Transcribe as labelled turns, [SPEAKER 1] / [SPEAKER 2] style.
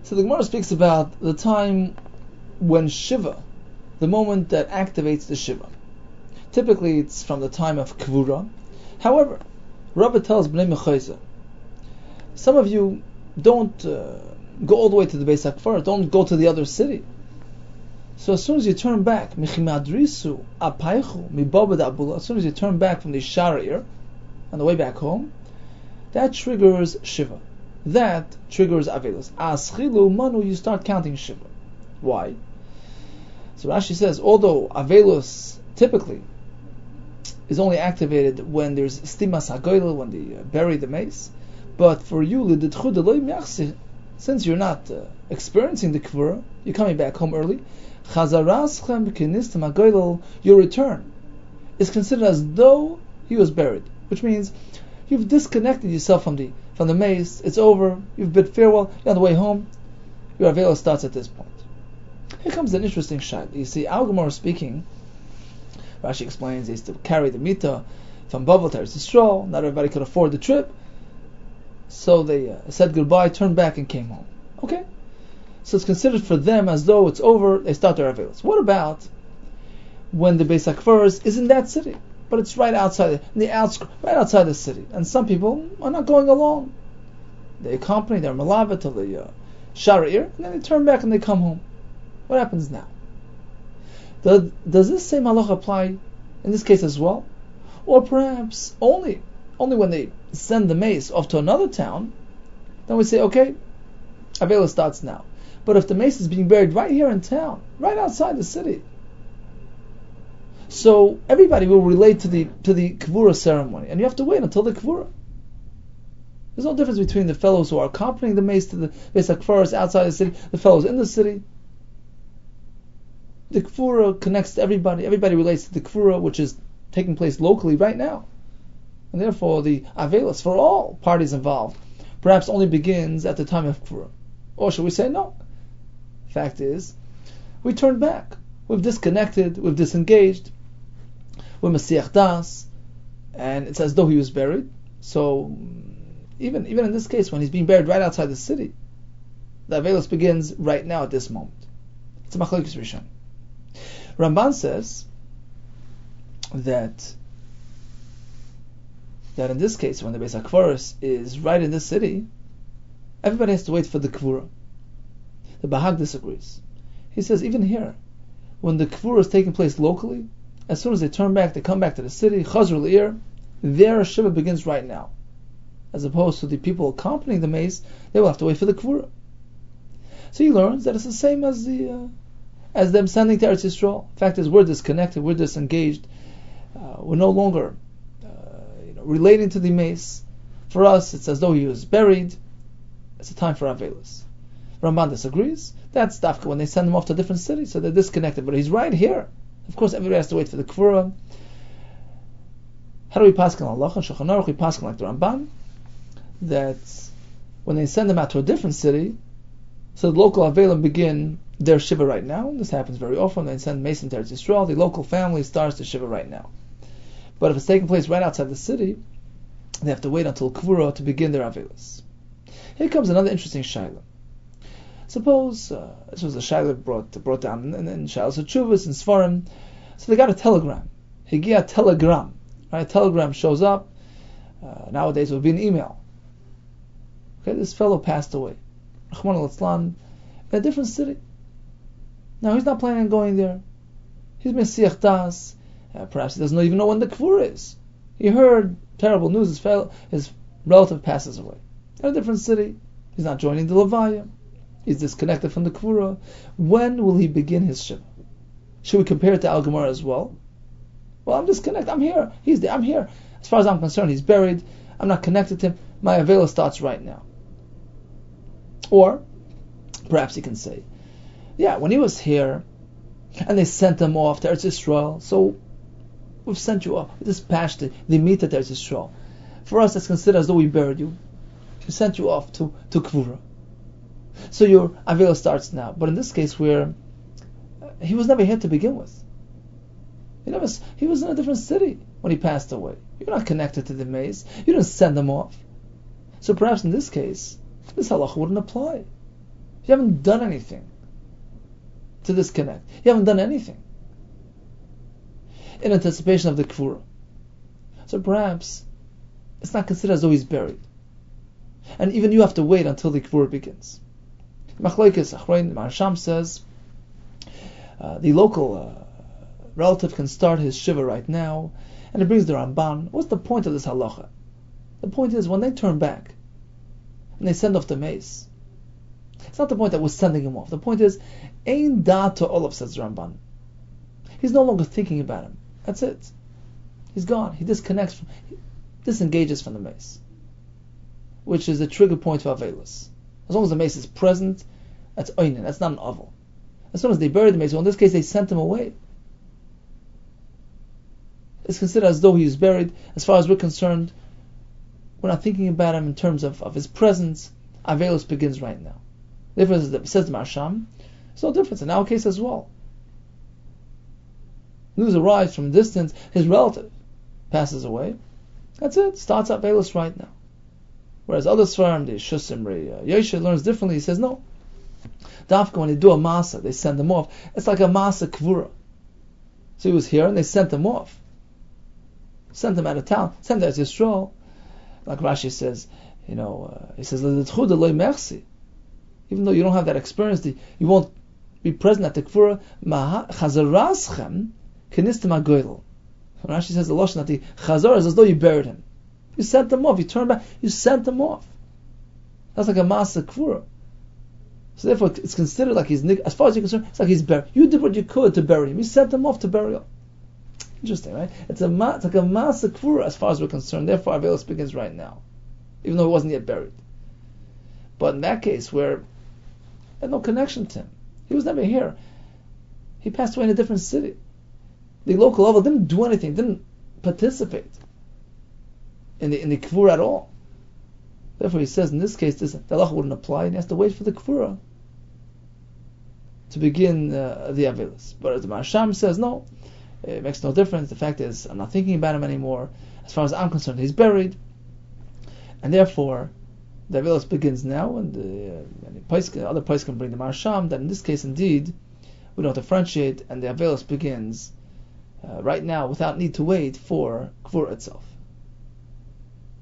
[SPEAKER 1] So the Gemara speaks about the time when Shiva, the moment that activates the Shiva. Typically it's from the time of Kvura. However, Rabbi tells Bnei Mechayza, some of you don't go all the way to the Beis HaKfar, don't go to the other city. So as soon as you turn back, as soon as you turn back from the Sharir, on the way back home, that triggers Shiva. That triggers Avelus. Aschilu Manu, you start counting Shiva. Why? So Rashi says, although Avelus typically is only activated when there's Stimas HaGoyla, when they bury the mace, but for you, since you're not experiencing the Kvura, you're coming back home early, your return is considered as though he was buried, which means you've disconnected yourself from the mace. It's over. You've bid farewell. You're on the way home. Your Avela starts at this point. Here comes an interesting shayla. You see, Al Gemara speaking. Rashi explains they used to carry the mita from Bavel to Eretz Yisrael. Not everybody could afford the trip, so they said goodbye, turned back, and came home. Okay. So it's considered for them as though it's over, they start their Avelos. What about when the Beis HaKfar is in that city, but it's right outside, in the outskirts, right outside the city, and some people are not going along. They accompany their Malavet to the Sharir, and then they turn back and they come home. What happens now? Does this same halacha apply in this case as well? Or perhaps only when they send the mace off to another town, then we say, okay, Avela starts now. But if the mace is being buried right here in town, right outside the city, so everybody will relate to the Kvura ceremony, and you have to wait until the Kvura. There's no difference between the fellows who are accompanying the mace to the Beis HaKfar outside the city, the fellows in the city. The Kvura connects to everybody. Everybody relates to the Kvura, which is taking place locally right now. And therefore the Avelos for all parties involved perhaps only begins at the time of Kvura. Or should we say no? Fact is, we turned back. We've disconnected, we've disengaged, we're Mesiach Das, and it's as though he was buried. So even in this case, when he's being buried right outside the city, the Avelos begins right now at this moment. It's a Machlokes Rishon. Ramban says that in this case, when the Beis HaKfar is right in this city, everybody has to wait for the Kvura. The Bahag disagrees. He says even here, when the Kvura is taking place locally, as soon as they turn back, they come back to the city, Chazr L'ir, their Shiva begins right now. As opposed to the people accompanying the mace, they will have to wait for the Kvura. So he learns that it's the same as them sending to Eretz Yisrael. The fact is, we're disconnected, we're disengaged, we're no longer relating to the mace. For us, it's as though he was buried. It's a time for Avelis. Ramban disagrees. That's dafka when they send him off to a different city, so they're disconnected. But he's right here. Of course, everybody has to wait for the Kvura. How do we paskin Allah and Shulchan Aruch? We paskin like the Ramban, that when they send them out to a different city, so the local Avelim begin their Shiva right now. This happens very often. They send Mason to Eretz Yisrael. The local family starts the Shiva right now. But if it's taking place right outside the city, they have to wait until Kvura to begin their Avelis. Here comes another interesting shayla. Suppose this was a shayla brought down in Shailas HaTshuvos and Sfarim. So they got a telegram. Higia telegram. Right? A telegram shows up. Nowadays it would be an email. Okay, this fellow passed away. Rahman al-Islam, in a different city. Now he's not planning on going there. He's Mesiach Das. Perhaps he doesn't even know when the Kvura is. He heard terrible news, his relative passes away. In a different city. He's not joining the Levaya. He's disconnected from the Kvura. When will he begin his Shiva? Should we compare it to Al Gemara as well? Well, I'm disconnected. I'm here. He's there. I'm here. As far as I'm concerned, he's buried. I'm not connected to him. My Avela starts right now. Or, perhaps he can say, yeah, when he was here, and they sent him off to Eretz Yisrael, so we've sent you off. We dispatched the meat at Eretz Yisrael. For us, it's considered as though we buried you. We sent you off to Kvura. So your Avela starts now. But in this case, where he was never here to begin with. He was in a different city when he passed away. You're not connected to the maze. You didn't send them off. So perhaps in this case, this halacha wouldn't apply. You haven't done anything to disconnect. You haven't done anything in anticipation of the Kvura. So perhaps it's not considered as though he's buried. And even you have to wait until the Kvura begins. Machlokes Achronim, Marsham says the local relative can start his shiva right now, and it brings the Ramban. What's the point of this halacha? The point is, when they turn back and they send off the mace, it's not the point that we're sending him off. The point is, Ein da to Olav, says Ramban. He's no longer thinking about him. That's it. He's gone. He disconnects, he disengages from the mace, which is the trigger point for Avelis. As long as the mace is present, that's Oinen, that's not an Avel. As soon as they buried the mace, well, in this case they sent him away. It's considered as though he was buried. As far as we're concerned, we're not thinking about him in terms of his presence. Avelos begins right now. The difference is that, says the Marsham, there's no difference in our case as well. News arrives from a distance, his relative passes away. That's it, starts Avelos right now. Whereas other Svarim, the Shusim, Yeshe learns differently. He says no. Dafka, when they do a Masa, they send them off. It's like a Masa Kvura. So he was here and they sent him off. Sent him out of town. Sent him as Yisrael. Like Rashi says, he says, even though you don't have that experience, you won't be present at the Kvura. Rashi says the Lashon that the Chazar is as though you buried him. You sent them off. You turned back. You sent them off. That's like a Masa Kvura. So therefore, it's considered like he's, as far as you're concerned, it's like he's buried. You did what you could to bury him. You sent them off to burial. Interesting, right? It's like a Masa Kvura as far as we're concerned. Therefore, Avelos begins right now, even though he wasn't yet buried. But in that case, where there had no connection to him, he was never here. He passed away in a different city. The local level didn't do anything, didn't participate in the Kvura at all. Therefore, he says in this case, the halacha wouldn't apply, and he has to wait for the Kvura to begin the Avelos. But as the Marsham says, no, it makes no difference. The fact is, I'm not thinking about him anymore. As far as I'm concerned, he's buried, and therefore the Avelos begins now. And other places can bring the Marsham that in this case, indeed, we don't differentiate, and the Avelos begins right now without need to wait for Kvura itself.